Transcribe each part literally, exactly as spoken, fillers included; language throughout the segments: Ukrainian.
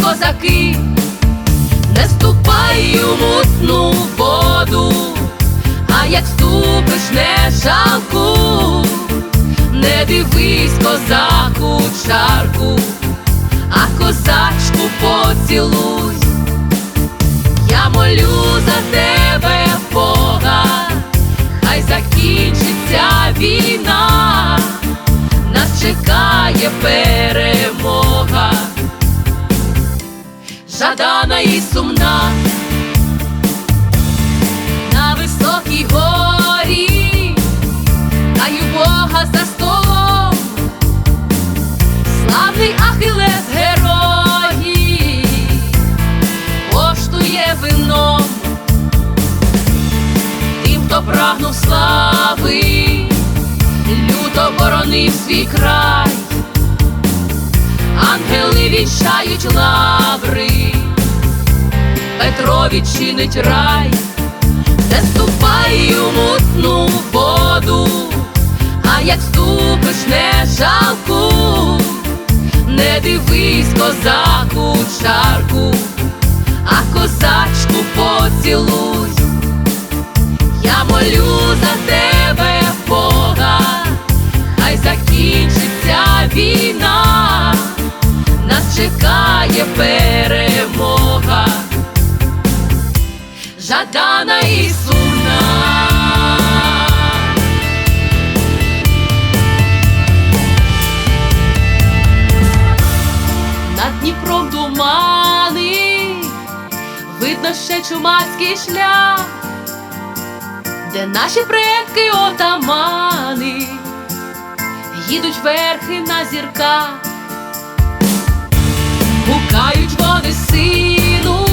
козаки, не ступай у мутну воду, а як ступиш, не жалкуй. Не дивись, козаку, в чарку, а козачку поцілуй. Я молю за тебе, Бога, хай закінчиться війна, нас чекає перемога, жадана і сумна. На високій горі таю Бога за столом, славний Ахілес герой коштує вином. Тим, хто прагнув слави, люто боронив свій край, ангели вінчають лаври, Петро відчинить рай. Не ступай у мутну воду, а як ступиш, не жалкуй. Не дивись, козаку, в чарку, а козачку поцілуй. Я молю за тебе, Бога, хай закінчиться війна, нас чекає перемога, жадана і сумна. Над Дніпром тумани, видно ще чумацький шлях, де наші предки отамани їдуть верхи на зірках, гукають вони сину,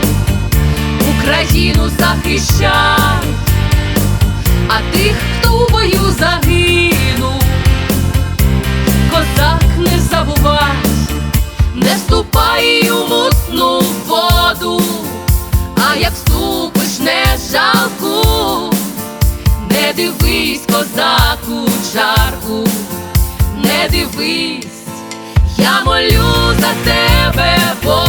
Україну захищать, а тих, хто у бою загинув, козак, не забувай. Не ступай у мутну воду, а як ступиш, не жалкуй. Не дивись, козаку, в чарку, не дивись. Я молю за тебе, Бога.